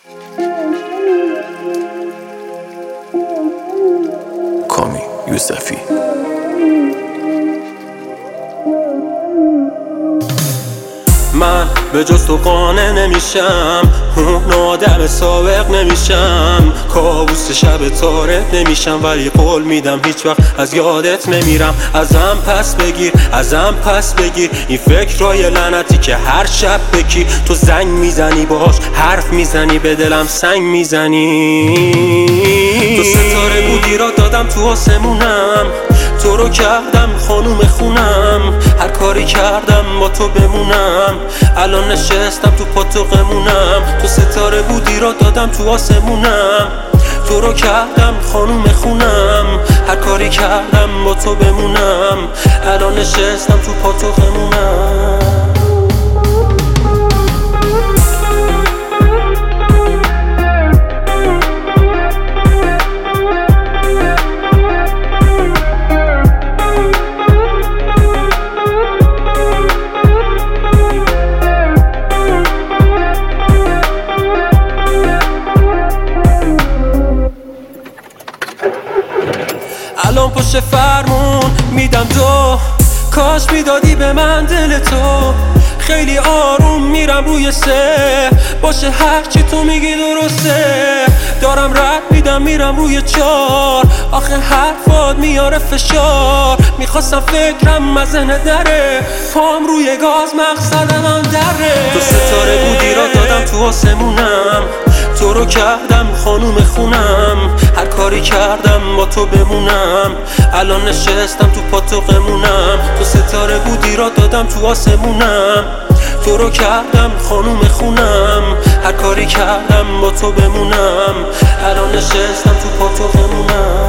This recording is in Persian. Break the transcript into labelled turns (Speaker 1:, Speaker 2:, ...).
Speaker 1: کامی یوسفی.
Speaker 2: من به جز تو قانع نمیشم، اون آدم سابق نمیشم، کابوس شب تارک نمیشم، ولی قول میدم هیچ وقت از یادت نمیرم. ازم پس بگیر این فکرای لعنتی که هر شب بکی تو زنگ میزنی، باهاش حرف میزنی، به دلم سنگ میزنی. تو ستاره بودی را دادم تو آسمونم، تو رو کردم خانوم خونم، هر کاری کردم با تو بمونم، الان نشستم تو پاتوقمونم. تو ستاره بودی را دادم تو آسمونم، تو رو کردم خانوم خونم، هر کاری کردم با تو بمونم، الان نشستم تو پاتوقمونم. الان پشت فرمون میدم دو، کاش میدادی به من دل تو، خیلی آروم میرم روی سه، باشه هرچی تو میگی درسته، دارم رد میدم میرم روی چار، آخه حرفات میاره فشار، میخواستم فکرم مزنه دره، پام روی گاز مقصدم هم دره. تو ستاره بودی را دادم تو آسمونم، تو رو کردم خانوم خونم، هر کاری کردم با تو بمونم، الان نشستم تو پاتوقمونم. تو ستاره بودی را دادم تو آسمونم، تو رو کردم خانوم خونم، هر کاری کردم با تو بمونم، الان نشستم تو پاتوقمونم.